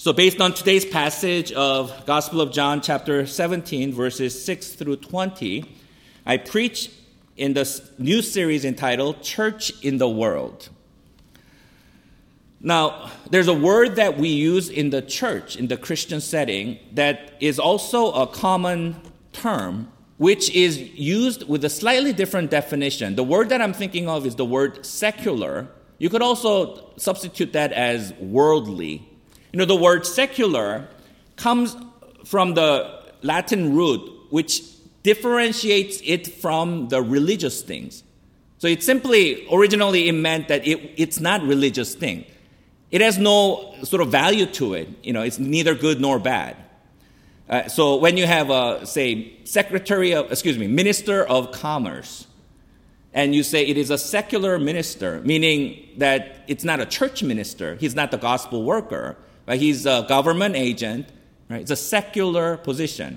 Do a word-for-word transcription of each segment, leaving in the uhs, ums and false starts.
So based on today's passage of Gospel of John chapter seventeen, verses six through twenty, I preach in this new series entitled Church in the World. Now, there's a word that we use in the church, in the Christian setting, that is also a common term, which is used with a slightly different definition. The word that I'm thinking of is the word secular. You could also substitute that as worldly. You know, the word secular comes from the Latin root, which differentiates it from the religious things. So it simply, originally it meant that it, it's not religious thing. It has no sort of value to it. You know, it's neither good nor bad. Uh, so when you have a, say, secretary of, excuse me, minister of commerce, and you say it is a secular minister, meaning that it's not a church minister, he's not the gospel worker, right? He's a government agent, right? It's a secular position.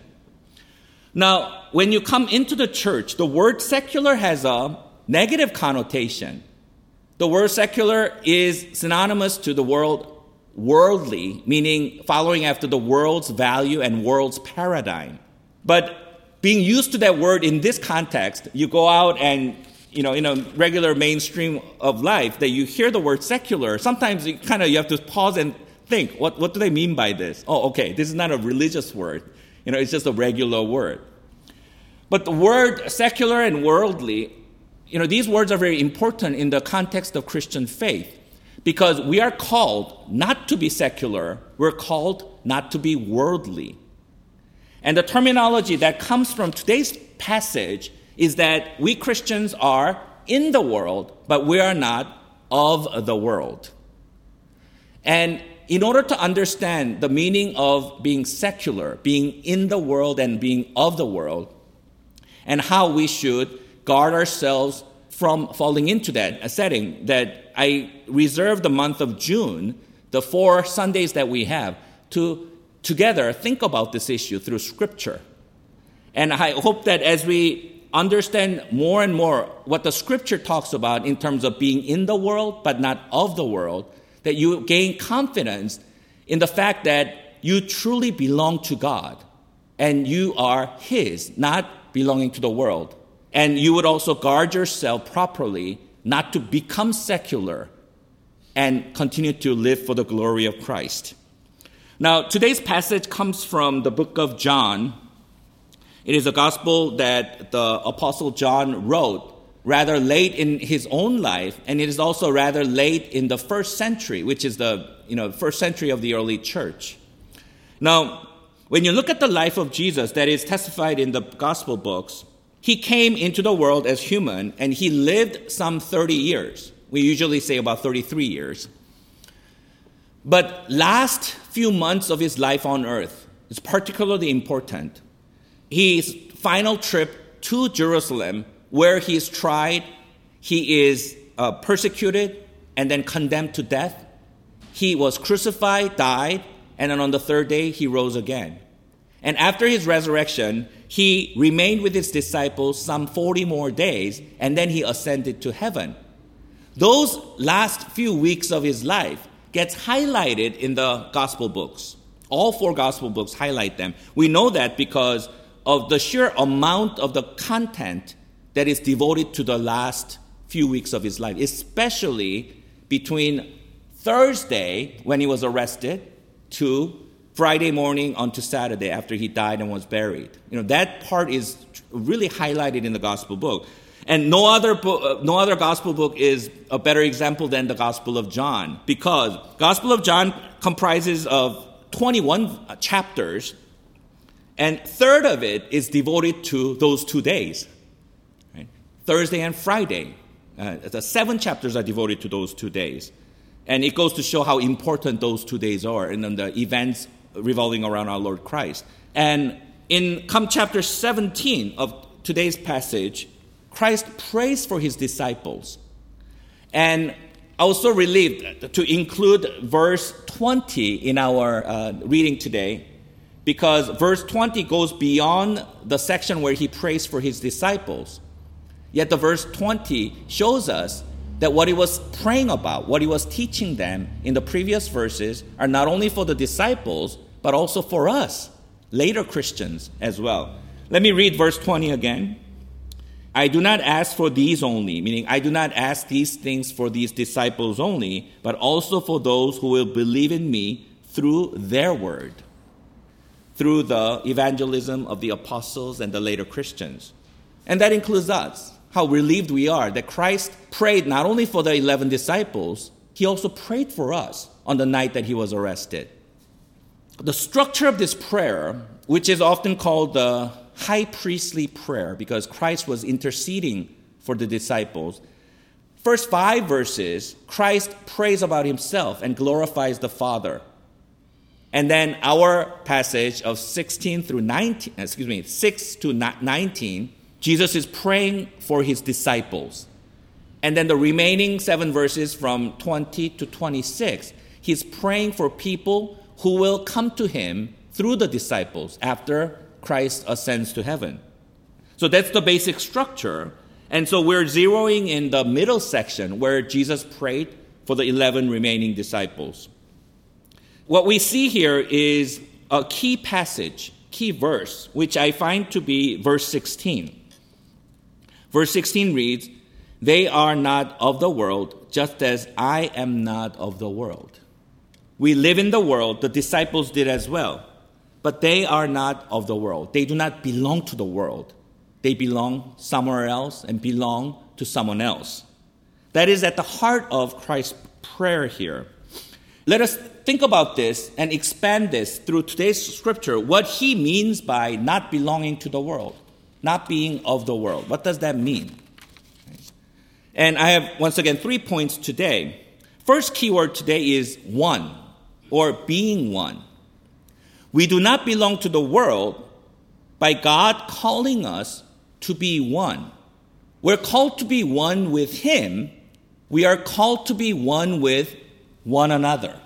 Now, when you come into the church, the word secular has a negative connotation. The word secular is synonymous to the word worldly, meaning following after the world's value and world's paradigm. But being used to that word in this context, you go out and, you know, in a regular mainstream of life, that you hear the word secular, sometimes you kind of you have to pause and think, what, what do they mean by this? Oh, okay, this is not a religious word. You know, it's just a regular word. But the word secular and worldly, you know, these words are very important in the context of Christian faith because we are called not to be secular, we're called not to be worldly. And the terminology that comes from today's passage is that we Christians are in the world, but we are not of the world. And in order to understand the meaning of being secular, being in the world and being of the world, and how we should guard ourselves from falling into that setting, that I reserve the month of June, the four Sundays that we have, to together think about this issue through Scripture. And I hope that as we understand more and more what the Scripture talks about in terms of being in the world but not of the world, that you gain confidence in the fact that you truly belong to God and you are His, not belonging to the world. And you would also guard yourself properly not to become secular and continue to live for the glory of Christ. Now, today's passage comes from the book of John. It is a gospel that the Apostle John wrote rather late in his own life, and it is also rather late in the first century, which is the you know first century of the early church. Now, when you look at the life of Jesus that is testified in the gospel books, he came into the world as human, and he lived some thirty years. We usually say about thirty-three years. But last few months of his life on earth is particularly important. His final trip to Jerusalem, where he is tried, he is uh, persecuted, and then condemned to death. He was crucified, died, and then on the third day, he rose again. And after his resurrection, he remained with his disciples some forty more days, and then he ascended to heaven. Those last few weeks of his life gets highlighted in the gospel books. All four gospel books highlight them. We know that because of the sheer amount of the content that is devoted to the last few weeks of his life, especially between Thursday, when he was arrested, to Friday morning onto Saturday after he died and was buried. You know, that part is really highlighted in the gospel book. And no other book, no other gospel book is a better example than the Gospel of John, because Gospel of John comprises of twenty-one chapters, and a third of it is devoted to those two days, right? Thursday and Friday. Uh, the seven chapters are devoted to those two days. And it goes to show how important those two days are, and then the events revolving around our Lord Christ. And in come chapter seventeen of today's passage, Christ prays for his disciples. And I was so relieved to include verse twenty in our uh, reading today, because verse twenty goes beyond the section where he prays for his disciples. Yet the verse twenty shows us that what he was praying about, what he was teaching them in the previous verses are not only for the disciples, but also for us, later Christians as well. Let me read verse twenty again. I do not ask for these only, meaning I do not ask these things for these disciples only, but also for those who will believe in me through their word, through the evangelism of the apostles and the later Christians. And that includes us. How relieved we are that Christ prayed not only for the eleven disciples, he also prayed for us on the night that he was arrested. The structure of this prayer, which is often called the high priestly prayer, because Christ was interceding for the disciples. First five verses, Christ prays about himself and glorifies the Father. And then our passage of sixteen through nineteen, excuse me, six to nineteen, Jesus is praying for his disciples. And then the remaining seven verses from twenty to twenty-six, he's praying for people who will come to him through the disciples after Christ ascends to heaven. So that's the basic structure. And so we're zeroing in the middle section where Jesus prayed for the eleven remaining disciples. What we see here is a key passage, key verse, which I find to be verse sixteen. Verse sixteen reads, "They are not of the world, just as I am not of the world." We live in the world, the disciples did as well. But they are not of the world. They do not belong to the world. They belong somewhere else and belong to someone else. That is at the heart of Christ's prayer here. Let us think about this and expand this through today's scripture, what he means by not belonging to the world, not being of the world. What does that mean? And I have, once again, three points today. First keyword today is one, or being one. We do not belong to the world by God calling us to be one. We're called to be one with him. We are called to be one with one another.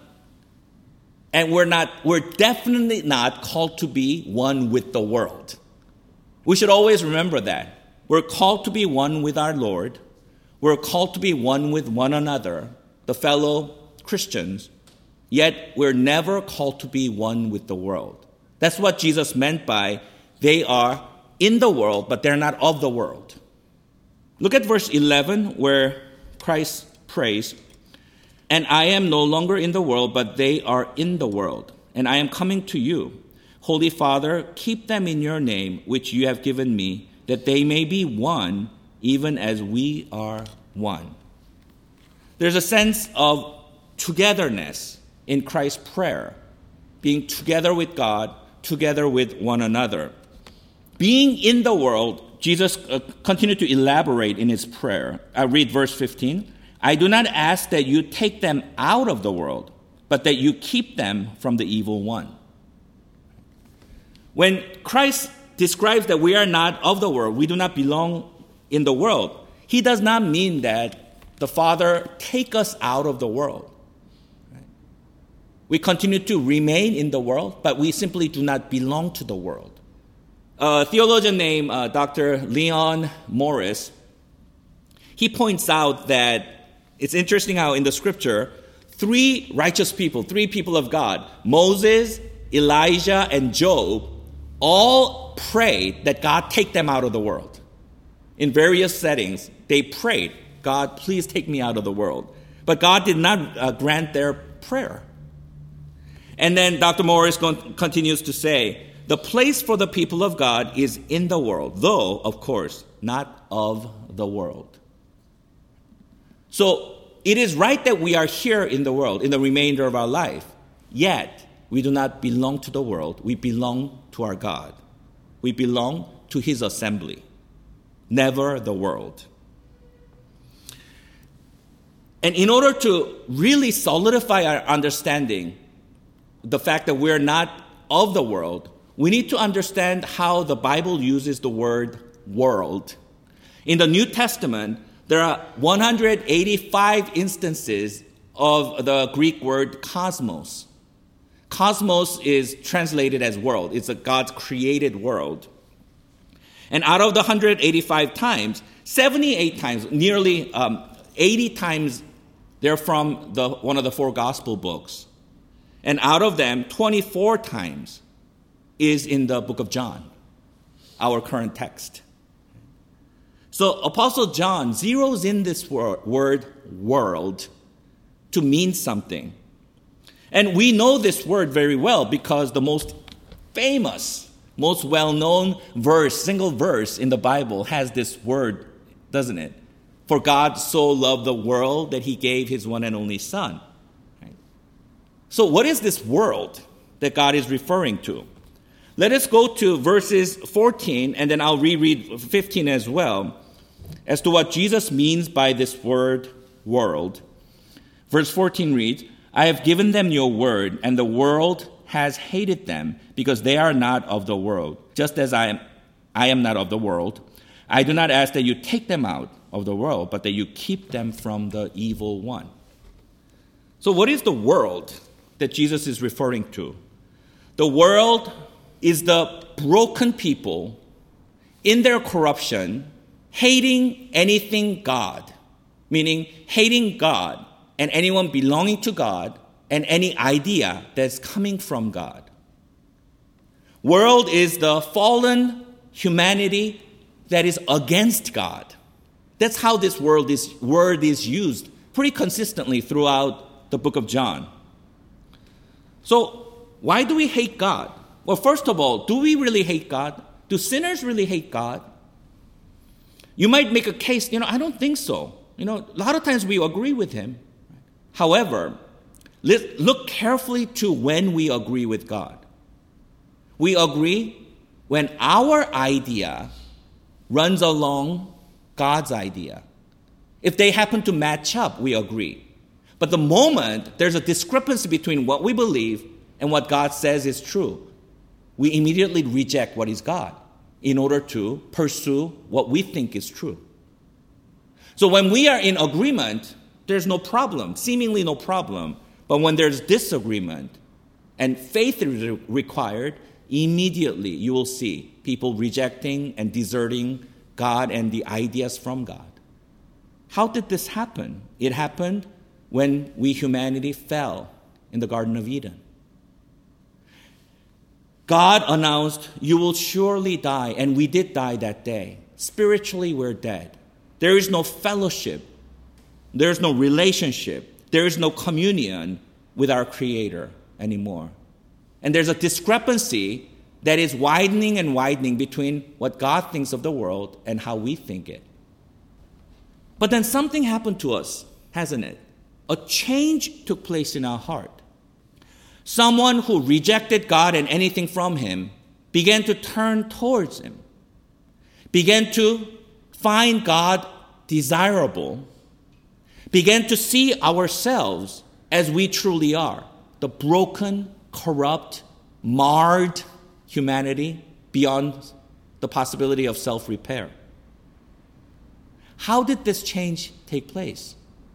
And we're not, we're definitely not called to be one with the world. We should always remember that. We're called to be one with our Lord. We're called to be one with one another, the fellow Christians. Yet we're never called to be one with the world. That's what Jesus meant by they are in the world, but they're not of the world. Look at verse eleven where Christ prays, "And I am no longer in the world, but they are in the world, and I am coming to you. Holy Father, keep them in your name, which you have given me, that they may be one, even as we are one." There's a sense of togetherness in Christ's prayer, being together with God, together with one another. Being in the world, Jesus uh, continued to elaborate in his prayer. I read verse fifteen. "I do not ask that you take them out of the world, but that you keep them from the evil one." When Christ describes that we are not of the world, we do not belong in the world, he does not mean that the Father take us out of the world. We continue to remain in the world, but we simply do not belong to the world. A theologian named uh, Doctor Leon Morris, he points out that it's interesting how in the scripture, three righteous people, three people of God, Moses, Elijah, and Job, all prayed that God take them out of the world. In various settings, they prayed, "God, please take me out of the world." But God did not uh, grant their prayer. And then Doctor Morris con- continues to say, the place for the people of God is in the world, though, of course, not of the world. So it is right that we are here in the world, in the remainder of our life, yet we do not belong to the world. We belong to our God. We belong to his assembly, never the world. And in order to really solidify our understanding, the fact that we're not of the world, we need to understand how the Bible uses the word world. In the New Testament, there are one hundred eighty-five instances of the Greek word cosmos. Cosmos is translated as world. It's a God's created world. And out of the one hundred eighty-five times, seventy-eight times, nearly um, eighty times they're from the, one of the four gospel books. And out of them, twenty-four times is in the book of John, our current text. So Apostle John zeroes in this word, word world to mean something. And we know this word very well because the most famous, most well-known verse, single verse in the Bible has this word, doesn't it? For God so loved the world that he gave his one and only Son. Right? So what is this world that God is referring to? Let us go to verses fourteen, and then I'll reread fifteen as well, as to what Jesus means by this word world. Verse fourteen reads, I have given them your word, and the world has hated them, because they are not of the world, just as I am, I am not of the world. I do not ask that you take them out of the world, but that you keep them from the evil one. So what is the world that Jesus is referring to? The world is the broken people in their corruption, hating anything God, meaning hating God and anyone belonging to God and any idea that's coming from God. World is the fallen humanity that is against God. That's how this world is, word is used pretty consistently throughout the book of John. So why do we hate God? Well, first of all, do we really hate God? Do sinners really hate God? You might make a case, you know, I don't think so. You know, a lot of times we agree with him. However, let, look carefully to when we agree with God. We agree when our idea runs along God's idea. If they happen to match up, we agree. But the moment there's a discrepancy between what we believe and what God says is true, we immediately reject what is God in order to pursue what we think is true. So when we are in agreement, there's no problem, seemingly no problem. But when there's disagreement and faith is required, immediately you will see people rejecting and deserting God and the ideas from God. How did this happen? It happened when we humanity fell in the Garden of Eden. God announced, you will surely die, and we did die that day. Spiritually, we're dead. There is no fellowship. There is no relationship. There is no communion with our Creator anymore. And there's a discrepancy that is widening and widening between what God thinks of the world and how we think it. But then something happened to us, hasn't it? A change took place in our heart. Someone who rejected God and anything from him began to turn towards him, began to find God desirable, began to see ourselves as we truly are, the broken, corrupt, marred humanity beyond the possibility of self-repair. How did this change take place?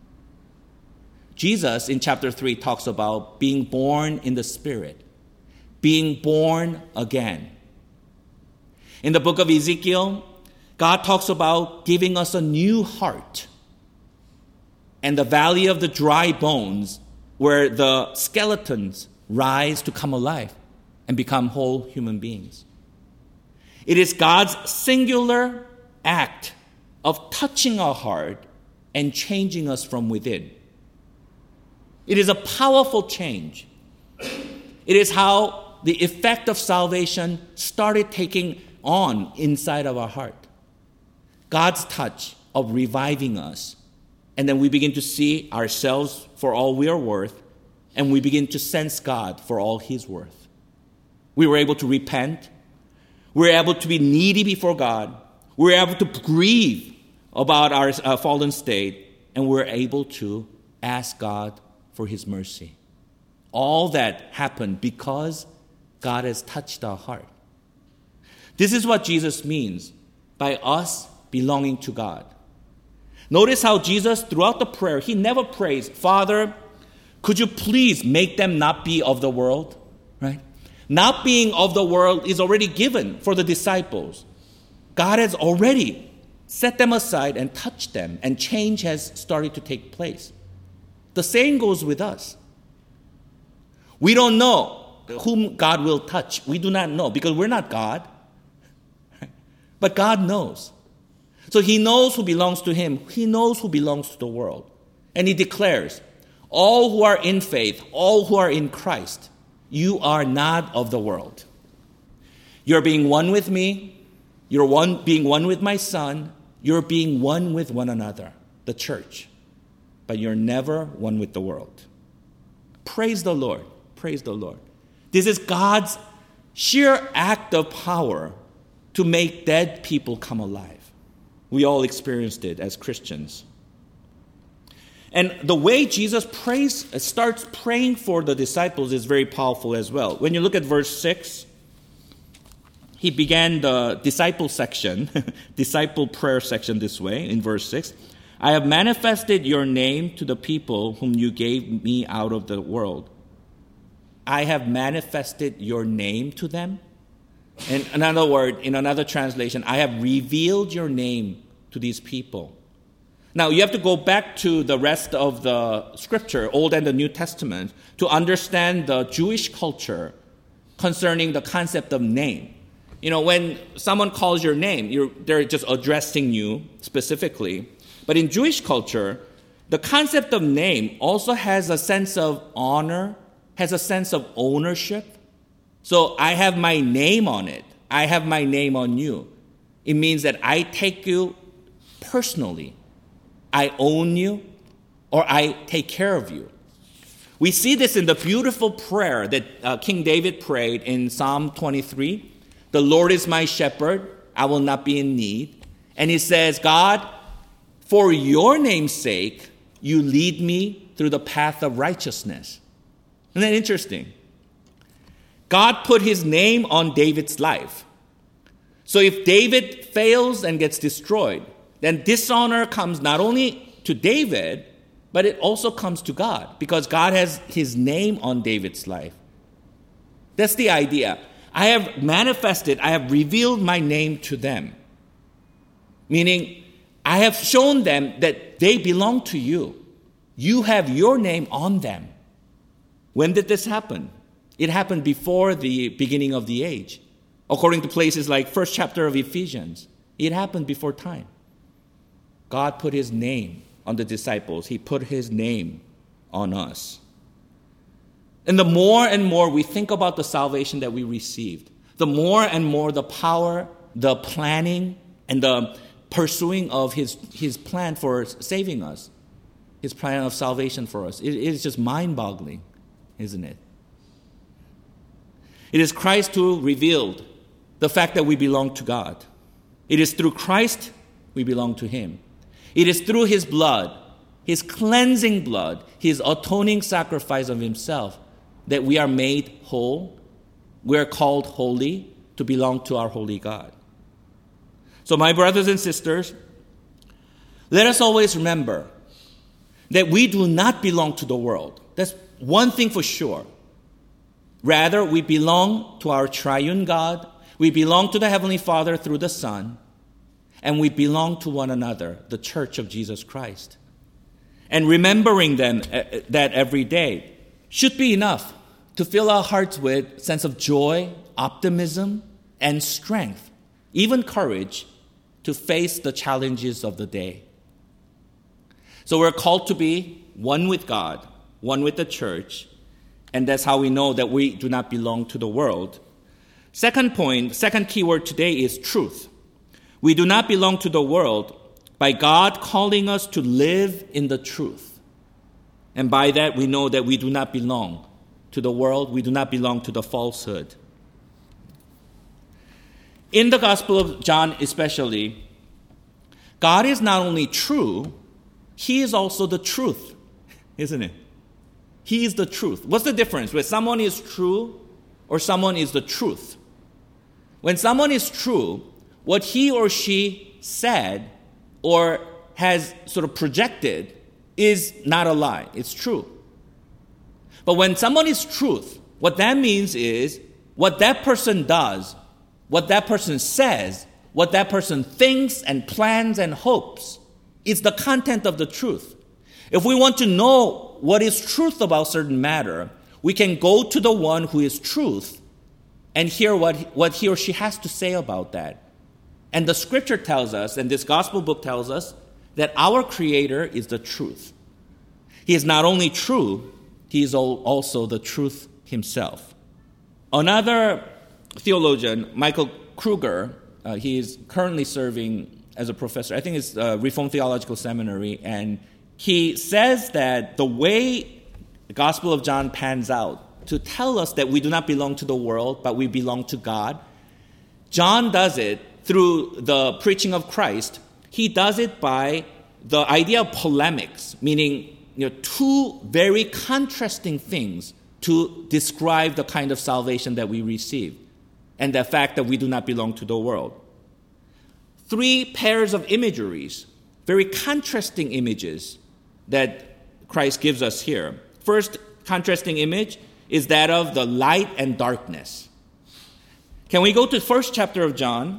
Jesus in chapter three talks about being born in the Spirit, being born again. In the book of Ezekiel, God talks about giving us a new heart, and the valley of the dry bones where the skeletons rise to come alive and become whole human beings. It is God's singular act of touching our heart and changing us from within. It is a powerful change. It is how the effect of salvation started taking on inside of our heart. God's touch of reviving us. And then we begin to see ourselves for all we are worth, and we begin to sense God for all He's worth. We were able to repent. We were able to be needy before God. We were able to grieve about our uh, fallen state, and we were able to ask God for His mercy. All that happened because God has touched our heart. This is what Jesus means by us belonging to God. Notice how Jesus, throughout the prayer, He never prays, Father, could you please make them not be of the world? Right? Not being of the world is already given for the disciples. God has already set them aside and touch them, and change has started to take place. The same goes with us. We don't know whom God will touch. We do not know because we're not God. But God knows. So he knows who belongs to him. He knows who belongs to the world. And he declares, all who are in faith, all who are in Christ, you are not of the world. You're being one with me. You're one, being one with my Son. You're being one with one another, the church. But you're never one with the world. Praise the Lord. Praise the Lord. This is God's sheer act of power to make dead people come alive. We all experienced it as Christians. And the way Jesus prays, starts praying for the disciples is very powerful as well. When you look at verse six, he began the disciple section, disciple prayer section this way in verse six. I have manifested your name to the people whom you gave me out of the world. I have manifested your name to them. In another word, in another translation, I have revealed your name to these people. Now, you have to go back to the rest of the scripture, Old and the New Testament, to understand the Jewish culture concerning the concept of name. You know, when someone calls your name, you're, they're just addressing you specifically. But in Jewish culture, the concept of name also has a sense of honor, has a sense of ownership. So I have my name on it. I have my name on you. It means that I take you personally. I own you, or I take care of you. We see this in the beautiful prayer that uh, King David prayed in Psalm twenty-three. The Lord is my shepherd, I will not be in need. And he says, God, for your name's sake, you lead me through the path of righteousness. Isn't that interesting? God put his name on David's life. So if David fails and gets destroyed, then dishonor comes not only to David, but it also comes to God, because God has his name on David's life. That's the idea. I have manifested, I have revealed my name to them. Meaning, I have shown them that they belong to you. You have your name on them. When did this happen? It happened before the beginning of the age. According to places like first chapter of Ephesians, it happened before time. God put his name on the disciples. He put his name on us. And the more and more we think about the salvation that we received, the more and more the power, the planning, and the pursuing of his, his plan for saving us, his plan of salvation for us. It, it is just mind-boggling, isn't it? It is Christ who revealed the fact that we belong to God. It is through Christ we belong to him. It is through his blood, his cleansing blood, his atoning sacrifice of himself, that we are made whole. We are called holy to belong to our holy God. So my brothers and sisters, let us always remember that we do not belong to the world. That's one thing for sure. Rather, we belong to our triune God. We belong to the Heavenly Father through the Son. And we belong to one another, the Church of Jesus Christ. And remembering them uh, that every day should be enough to fill our hearts with a sense of joy, optimism, and strength, even courage, to face the challenges of the day. So we're called to be one with God, one with the church, and that's how we know that we do not belong to the world. Second point, second key word today is truth. We do not belong to the world by God calling us to live in the truth. And by that, we know that we do not belong to the world. We do not belong to the falsehood. In the Gospel of John especially, God is not only true, he is also the truth, isn't it? He is the truth. What's the difference when someone is true or someone is the truth? When someone is true, what he or she said or has sort of projected is not a lie. It's true. But when someone is truth, what that means is what that person does, what that person says, what that person thinks and plans and hopes. It's the content of the truth. If we want to know what is truth about certain matter, we can go to the one who is truth and hear what, what he or she has to say about that. And the scripture tells us, and this gospel book tells us, that our Creator is the truth. He is not only true, he is also the truth himself. Another theologian, Michael Kruger, uh, he is currently serving as a professor, I think it's uh, Reformed Theological Seminary, and he says that the way the Gospel of John pans out to tell us that we do not belong to the world, but we belong to God, John does it through the preaching of Christ. He does it by the idea of polemics, meaning you know, two very contrasting things to describe the kind of salvation that we receive and the fact that we do not belong to the world. Three pairs of imageries, very contrasting images that Christ gives us here. First contrasting image is that of the light and darkness. Can we go to the first chapter of John?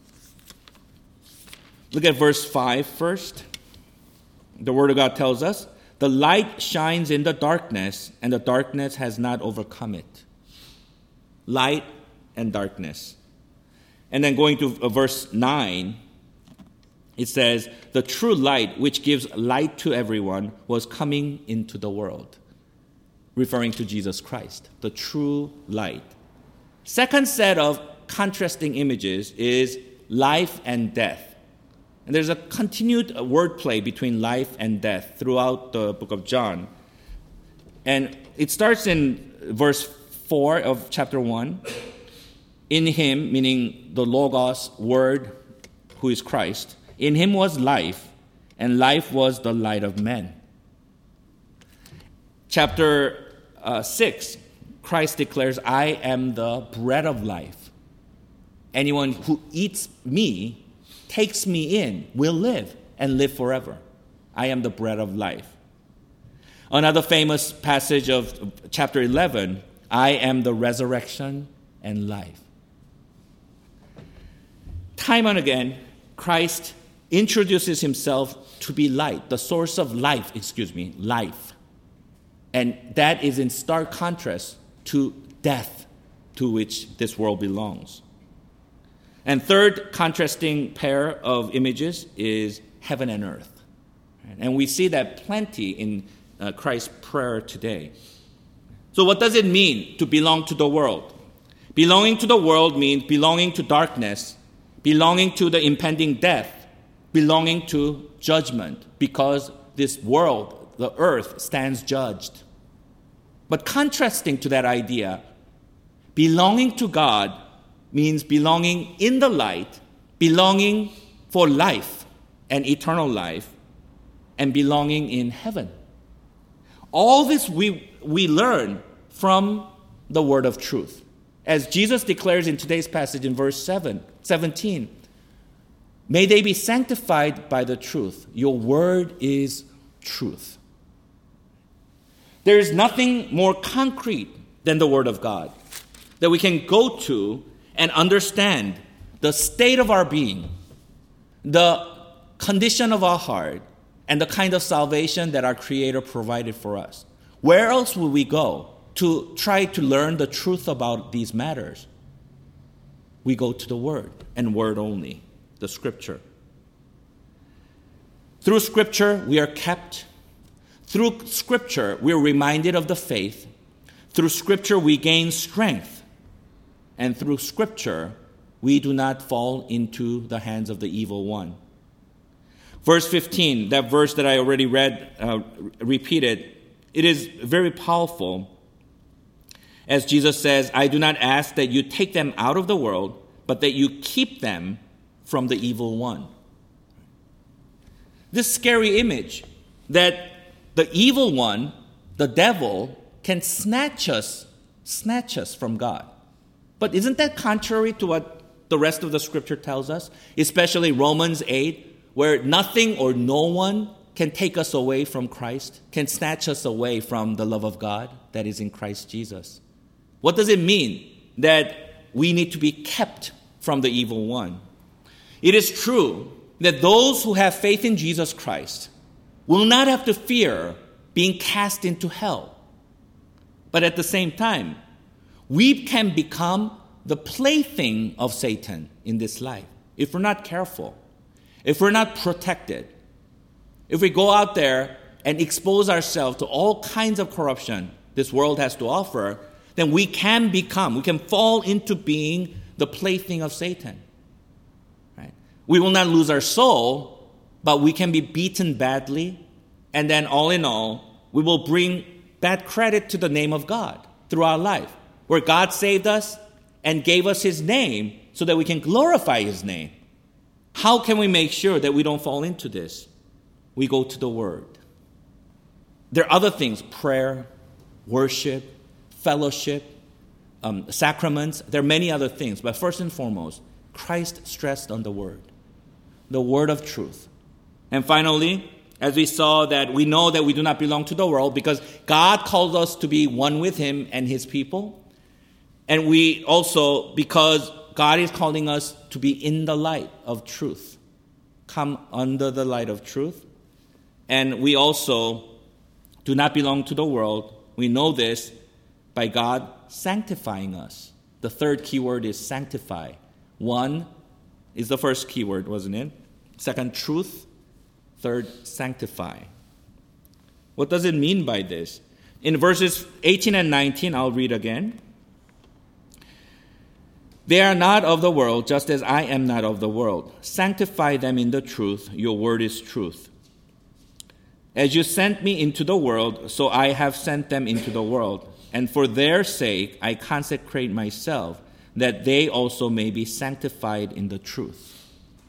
Look at verse five first. The Word of God tells us, the light shines in the darkness, and the darkness has not overcome it. Light and darkness. And then going to verse nine, it says, the true light, which gives light to everyone, was coming into the world. Referring to Jesus Christ, the true light. Second set of contrasting images is life and death. And there's a continued wordplay between life and death throughout the book of John. And it starts in verse four of chapter one. In him, meaning the Logos, Word, who is Christ, in him was life, and life was the light of men. Chapter uh, six, Christ declares, I am the bread of life. Anyone who eats me, takes me in, will live and live forever. I am the bread of life. Another famous passage of chapter eleven, I am the resurrection and life. Time and again, Christ introduces himself to be light, the source of life, excuse me, life. And that is in stark contrast to death, to which this world belongs. And third contrasting pair of images is heaven and earth. And we see that plenty in uh, Christ's prayer today. So what does it mean to belong to the world? Belonging to the world means belonging to darkness, belonging to the impending death, belonging to judgment, because this world, the earth, stands judged. But contrasting to that idea, belonging to God means belonging in the light, belonging for life and eternal life, and belonging in heaven. All this we, we learn from the word of truth. As Jesus declares in today's passage in verse seven, seventeen, may they be sanctified by the truth. Your word is truth. There is nothing more concrete than the word of God that we can go to and understand the state of our being, the condition of our heart, and the kind of salvation that our Creator provided for us. Where else will we go to try to learn the truth about these matters? We go to the Word, and Word only, the Scripture. Through Scripture, we are kept. Through Scripture, we are reminded of the faith. Through Scripture, we gain strength. And through Scripture, we do not fall into the hands of the evil one. Verse fifteen, that verse that I already read, uh, repeated, it is very powerful. As Jesus says, I do not ask that you take them out of the world, but that you keep them from the evil one. This scary image that the evil one, the devil, can snatch us, snatch us from God. But isn't that contrary to what the rest of the Scripture tells us? Especially Romans eight, where nothing or no one can take us away from Christ, can snatch us away from the love of God that is in Christ Jesus. What does it mean that we need to be kept from the evil one? It is true that those who have faith in Jesus Christ will not have to fear being cast into hell. But at the same time, we can become the plaything of Satan in this life if we're not careful, if we're not protected, if we go out there and expose ourselves to all kinds of corruption this world has to offer, then we can become, we can fall into being the plaything of Satan. Right? We will not lose our soul, but we can be beaten badly, and then all in all, we will bring bad credit to the name of God through our life, where God saved us and gave us his name so that we can glorify his name. How can we make sure that we don't fall into this? We go to the Word. There are other things, prayer, worship, fellowship, um, sacraments. There are many other things. But first and foremost, Christ stressed on the Word, the Word of truth. And finally, as we saw that we know that we do not belong to the world because God called us to be one with him and his people. And we also, because God is calling us to be in the light of truth, come under the light of truth. And we also do not belong to the world. We know this by God sanctifying us. The third key word is sanctify. One is the first key word, wasn't it? Second, truth. Third, sanctify. What does it mean by this? In verses eighteen and nineteen, I'll read again. They are not of the world, just as I am not of the world. Sanctify them in the truth. Your word is truth. As you sent me into the world, so I have sent them into the world. And for their sake, I consecrate myself, that they also may be sanctified in the truth.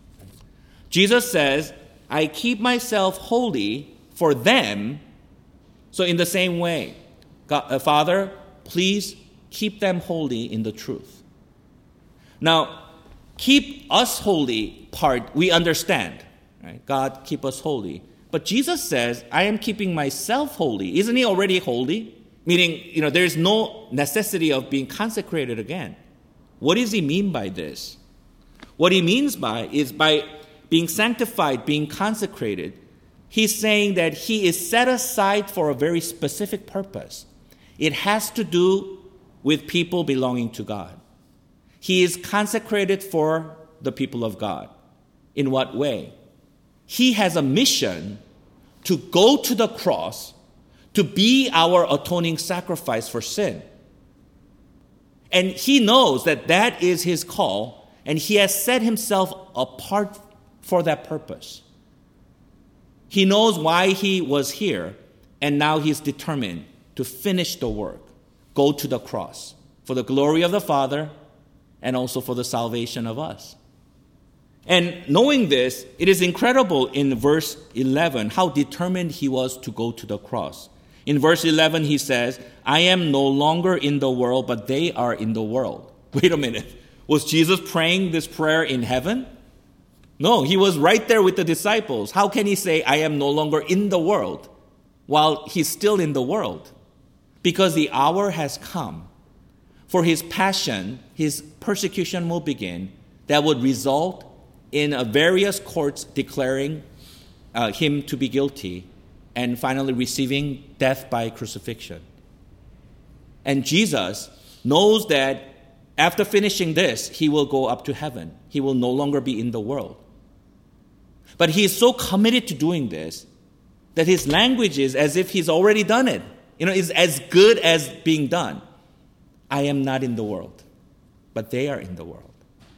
Jesus says, I keep myself holy for them. So in the same way, God, uh, Father, please keep them holy in the truth. Now, keep us holy part, we understand. Right? God, keep us holy. But Jesus says, I am keeping myself holy. Isn't he already holy? Meaning, you know, there is no necessity of being consecrated again. What does he mean by this? What he means by is by being sanctified, being consecrated, he's saying that he is set aside for a very specific purpose. It has to do with people belonging to God. He is consecrated for the people of God. In what way? He has a mission to go to the cross to be our atoning sacrifice for sin. And he knows that that is his call, and he has set himself apart for that purpose. He knows why he was here, and now he's determined to finish the work, go to the cross for the glory of the Father and also for the salvation of us. And knowing this, it is incredible in verse eleven how determined he was to go to the cross. In verse eleven, he says, I am no longer in the world, but they are in the world. Wait a minute. Was Jesus praying this prayer in heaven? No, he was right there with the disciples. How can he say, I am no longer in the world, while he's still in the world? Because the hour has come for his passion, his persecution will begin, that would result in uh, various courts declaring uh, him to be guilty and finally receiving death by crucifixion. And Jesus knows that after finishing this, he will go up to heaven. He will no longer be in the world. But he is so committed to doing this that his language is as if he's already done it. You know, it's as good as being done. I am not in the world, but they are in the world.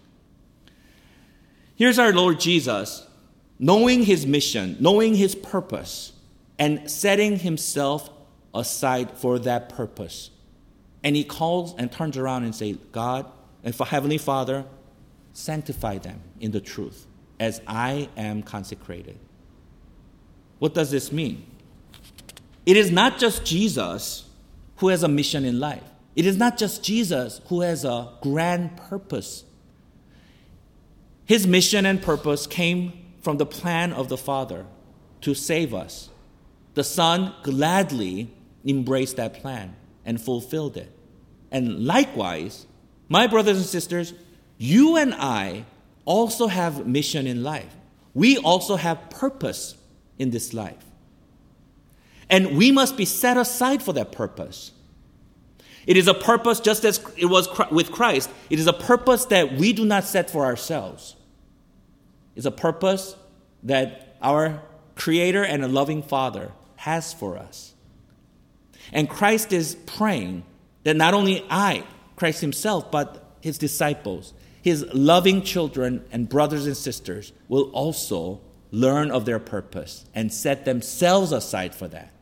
Here's our Lord Jesus, knowing his mission, knowing his purpose, and setting himself aside for that purpose. And he calls and turns around and says, God, and for Heavenly Father, sanctify them in the truth, as I am consecrated. What does this mean? It is not just Jesus who has a mission in life. It is not just Jesus who has a grand purpose. His mission and purpose came from the plan of the Father to save us. The Son gladly embraced that plan and fulfilled it. And likewise, my brothers and sisters, you and I also have mission in life. We also have purpose in this life. And we must be set aside for that purpose. It is a purpose just as it was with Christ. It is a purpose that we do not set for ourselves. It's a purpose that our Creator and a loving Father has for us. And Christ is praying that not only I, Christ himself, but his disciples, his loving children and brothers and sisters will also learn of their purpose and set themselves aside for that.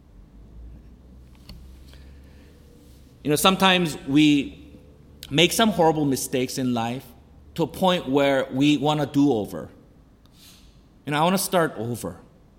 You know, sometimes we make some horrible mistakes in life to a point where we want a do-over. And I want to start over.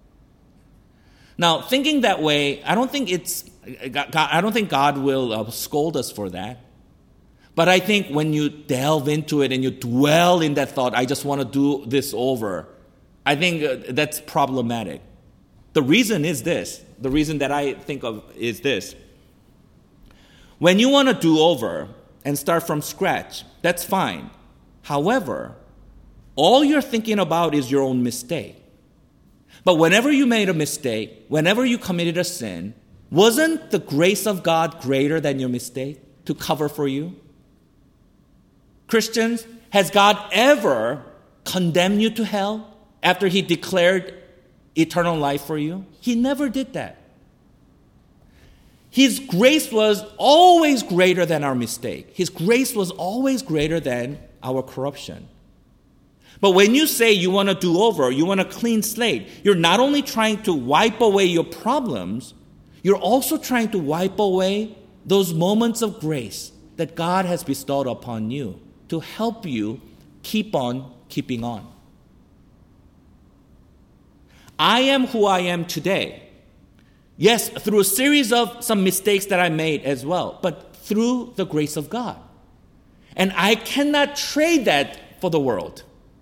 Now, thinking that way, I don't think it's, I don't think God will uh, scold us for that. But I think when you delve into it and you dwell in that thought, I just want to do this over, I think uh, that's problematic. The reason is this. The reason that I think of is this. When you want to do over and start from scratch, that's fine. However, all you're thinking about is your own mistake. But whenever you made a mistake, whenever you committed a sin, wasn't the grace of God greater than your mistake to cover for you? Christians, has God ever condemned you to hell after he declared eternal life for you? He never did that. His grace was always greater than our mistake. His grace was always greater than our corruption. But when you say you want to do over, you want a clean slate, you're not only trying to wipe away your problems, you're also trying to wipe away those moments of grace that God has bestowed upon you to help you keep on keeping on. I am who I am today. Yes, through a series of some mistakes that I made as well, but through the grace of God. And I cannot trade that for the world.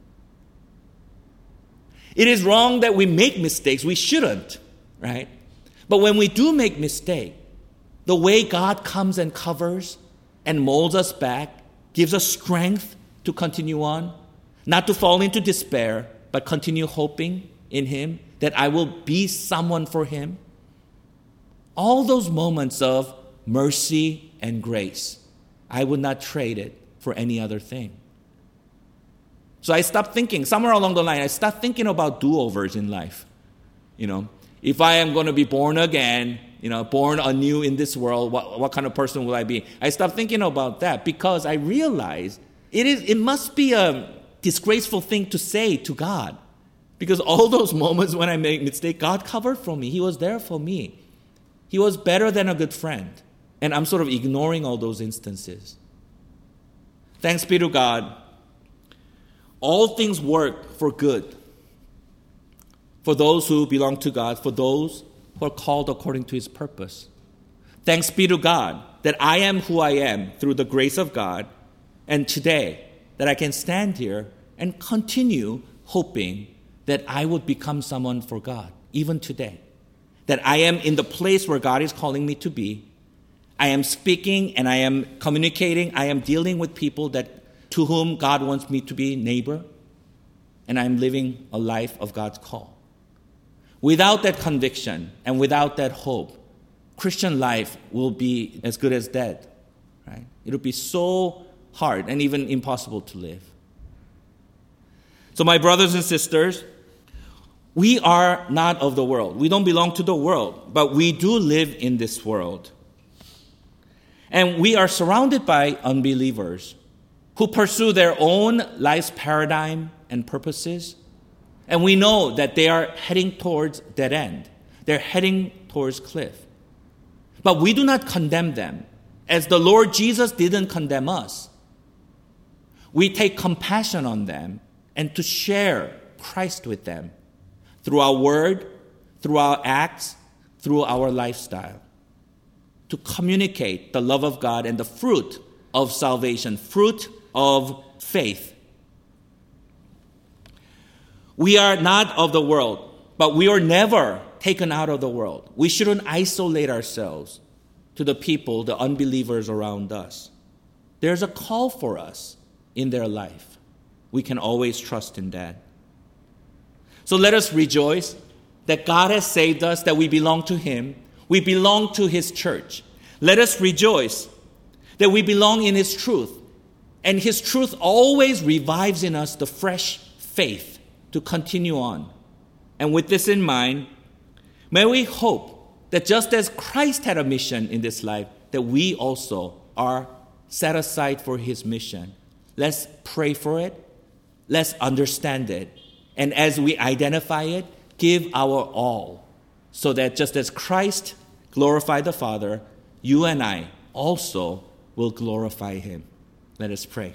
It is wrong that we make mistakes. We shouldn't, right? But when we do make mistakes, the way God comes and covers and molds us back, gives us strength to continue on, not to fall into despair, but continue hoping in him that I will be someone for him. All those moments of mercy and grace, I would not trade it for any other thing. So I stopped thinking, somewhere along the line, I stopped thinking about do-overs in life. You know, if I am going to be born again, you know, born anew in this world, what, what kind of person will I be? I stopped thinking about that because I realized it is it must be a disgraceful thing to say to God. Because all those moments when I made mistake, God covered for me. He was there for me. He was better than a good friend. And I'm sort of ignoring all those instances. Thanks be to God. All things work for good for those who belong to God, for those who are called according to his purpose. Thanks be to God that I am who I am through the grace of God, and today that I can stand here and continue hoping that I would become someone for God, even today. That I am in the place where God is calling me to be. I am speaking and I am communicating. I am dealing with people that to whom God wants me to be neighbor. And I am living a life of God's call. Without that conviction and without that hope, Christian life will be as good as dead. Right? It will be so hard and even impossible to live. So my brothers and sisters, we are not of the world. We don't belong to the world, but we do live in this world. And we are surrounded by unbelievers who pursue their own life's paradigm and purposes. And we know that they are heading towards dead end. They're heading towards cliff. But we do not condemn them, as the Lord Jesus didn't condemn us. We take compassion on them and to share Christ with them through our word, through our acts, through our lifestyle, to communicate the love of God and the fruit of salvation, fruit of faith. We are not of the world, but we are never taken out of the world. We shouldn't isolate ourselves to the people, the unbelievers around us. There's a call for us in their life. we can always trust in that. So let us rejoice that God has saved us, that we belong to Him. We belong to His church. Let us rejoice that we belong in His truth. And His truth always revives in us the fresh faith to continue on. And with this in mind, may we hope that just as Christ had a mission in this life, that we also are set aside for His mission. Let's pray for it. Let's understand it. And as we identify it, give our all, so that just as Christ glorified the Father, you and I also will glorify Him. Let us pray.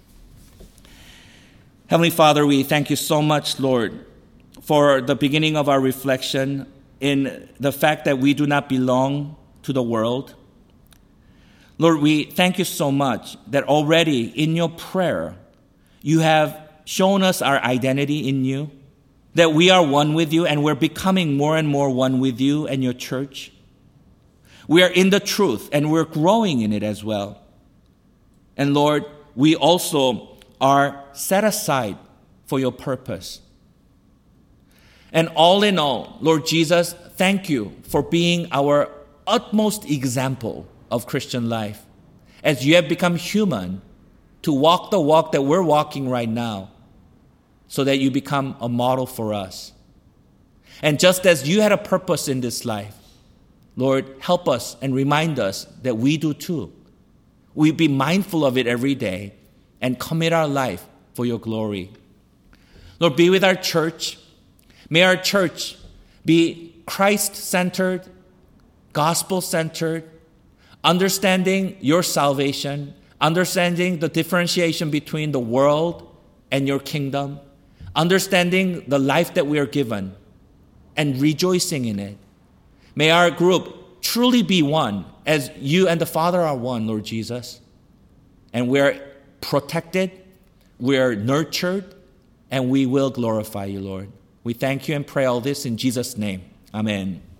Heavenly Father, we thank you so much, Lord, for the beginning of our reflection in the fact that we do not belong to the world. Lord, we thank you so much that already in your prayer, you have shown us our identity in you, that we are one with you and we're becoming more and more one with you and your church. We are in the truth and we're growing in it as well. And Lord, we also are set aside for your purpose. And all in all, Lord Jesus, thank you for being our utmost example of Christian life, as you have become human to walk the walk that we're walking right now, so that you become a model for us. And just as you had a purpose in this life, Lord, help us and remind us that we do too. We be mindful of it every day and commit our life for your glory. Lord, be with our church. May our church be Christ-centered, gospel-centered, understanding your salvation, understanding the differentiation between the world and your kingdom, understanding the life that we are given, and rejoicing in it. May our group truly be one, as you and the Father are one, Lord Jesus. And we're protected, we're nurtured, and we will glorify you, Lord. We thank you and pray all this in Jesus' name. Amen.